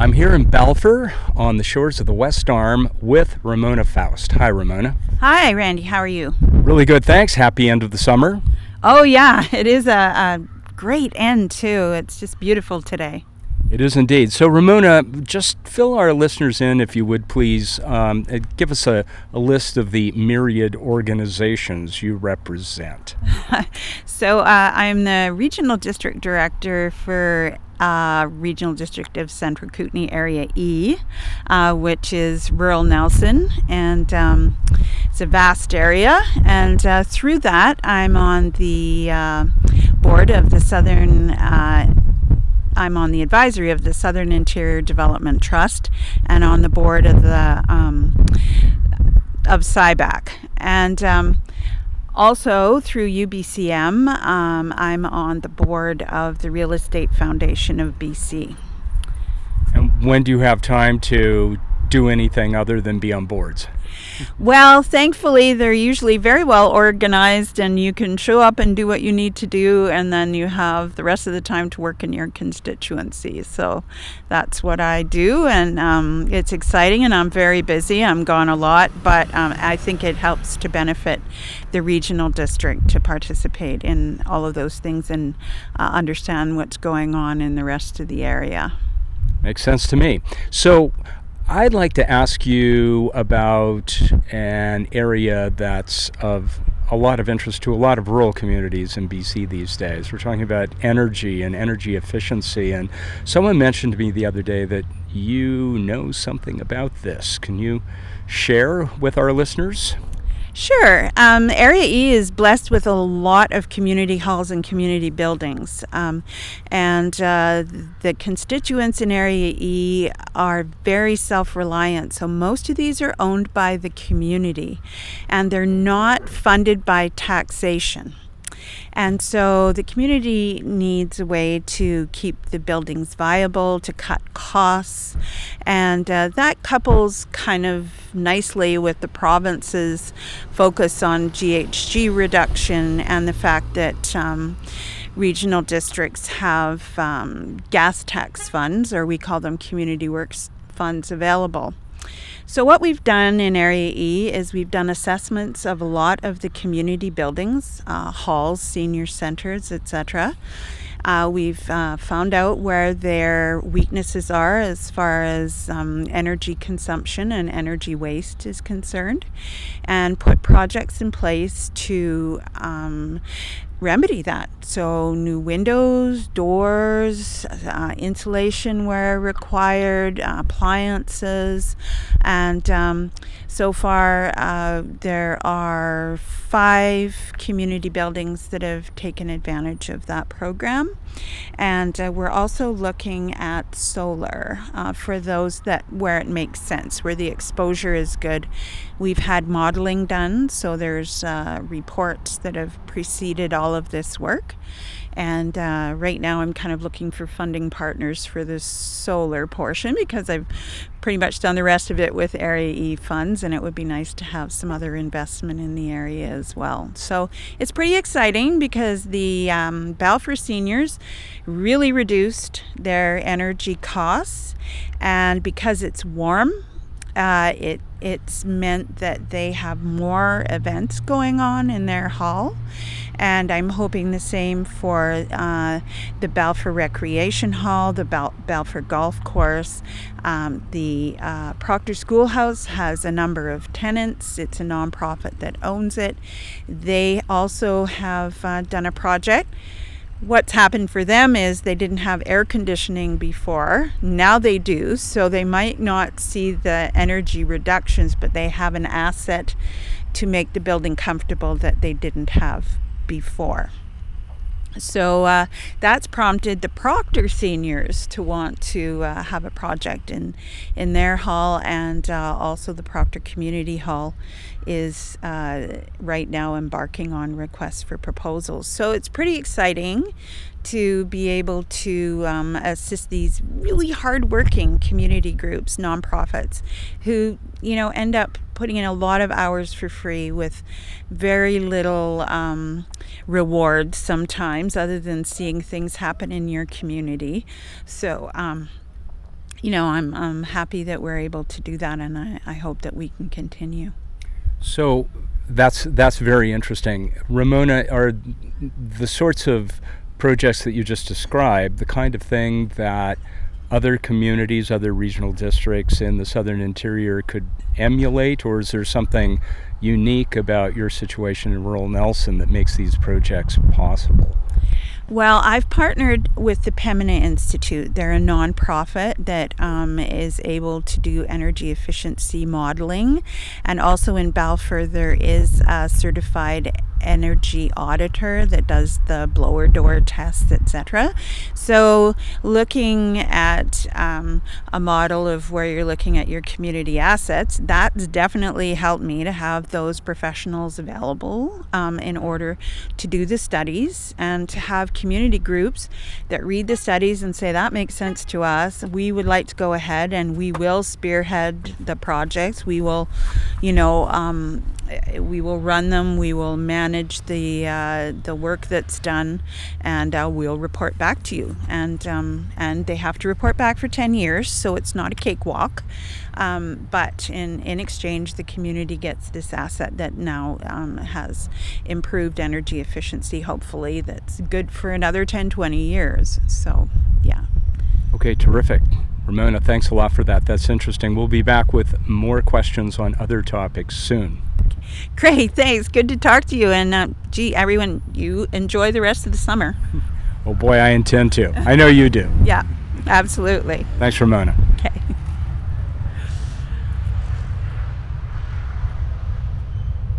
I'm here in Balfour on the shores of the West Arm with Ramona Faust. Hi, Ramona. Hi, Randy. How are you? Really good, thanks. Happy end of the summer. Oh, yeah. It is a great end, too. It's just beautiful today. It is indeed. So, Ramona, just fill our listeners in, if you would, please. Give us a list of the myriad organizations you represent. So, I'm the Regional District Director for Regional District of Central Kootenay Area E, which is rural Nelson, and it's a vast area. And through that, I'm on the board of the Southern I'm on the advisory of the Southern Interior Development Trust and on the board of the of SIBAC. And also through UBCM, I'm on the board of the Real Estate Foundation of BC. And when do you have time to do anything other than be on boards? Well, thankfully, they're usually very well organized, and you can show up and do what you need to do, and then you have the rest of the time to work in your constituency. So that's what I do, and it's exciting, and I'm very busy. I'm gone a lot, but I think it helps to benefit the regional district to participate in all of those things and understand what's going on in the rest of the area. Makes sense to me. So I'd like to ask you about an area that's of a lot of interest to a lot of rural communities in BC these days. We're talking about energy and energy efficiency, and someone mentioned to me the other day that you know something about this. Can you share with our listeners? Sure. Area E is blessed with a lot of community halls and community buildings. And the constituents in Area E are very self-reliant. So most of these are owned by the community, and they're not funded by taxation. And so the community needs a way to keep the buildings viable, to cut costs, and that couples kind of nicely with the province's focus on GHG reduction and the fact that regional districts have gas tax funds, or we call them community works funds, available. So what we've done in Area E is we've done assessments of a lot of the community buildings, halls, senior centers, etc. We've found out where their weaknesses are as far as energy consumption and energy waste is concerned, and put projects in place to remedy that. So new windows, doors, insulation where required, appliances, and so far there are 5 community buildings that have taken advantage of that program. And we're also looking at solar for those that where it makes sense, where the exposure is good. We've had modeling done, so there's reports that have preceded all of this work. And right now I'm kind of looking for funding partners for the solar portion because I've pretty much done the rest of it with Area E funds, and it would be nice to have some other investment in the area as well. So it's pretty exciting because the Balfour seniors really reduced their energy costs, and because it's warm, it's meant that they have more events going on in their hall, and I'm hoping the same for the Balfour Recreation Hall, the Balfour Golf Course. The Proctor Schoolhouse has a number of tenants. It's a nonprofit that owns it. They also have done a project. What's happened for them is they didn't have air conditioning before. Now they do, so they might not see the energy reductions, but they have an asset to make the building comfortable that they didn't have before. So that's prompted the Proctor seniors to want to have a project in their hall, and also the Proctor Community Hall is right now embarking on requests for proposals. So it's pretty exciting to be able to assist these really hardworking community groups, nonprofits, who end up putting in a lot of hours for free with very little reward sometimes, other than seeing things happen in your community. So I'm happy that we're able to do that, and I hope that we can continue. So that's very interesting. Ramona, are the sorts of projects that you just described the kind of thing that other communities, other regional districts in the southern interior could emulate, or is there something unique about your situation in rural Nelson that makes these projects possible? Well, I've partnered with the Pembina Institute. They're a nonprofit that is able to do energy efficiency modeling. And also in Balfour, there is a certified energy auditor that does the blower door tests, etc. So looking at a model of where you're looking at your community assets, that's definitely helped me to have those professionals available in order to do the studies, and to have community groups that read the studies and say, that makes sense to us. We would like to go ahead and we will spearhead the projects. We will, we will run them. We will manage the work that's done, and we'll report back to you. And they have to report back for 10 years, so it's not a cakewalk. But in exchange, the community gets this asset that now has improved energy efficiency, hopefully, that's good for another 10-20 years. So, yeah. Okay, terrific. Ramona, thanks a lot for that. That's interesting. We'll be back with more questions on other topics soon. Great, thanks. Good to talk to you. And everyone, you enjoy the rest of the summer. Oh boy, I intend to. I know you do. Yeah, absolutely. Thanks, Ramona. Okay.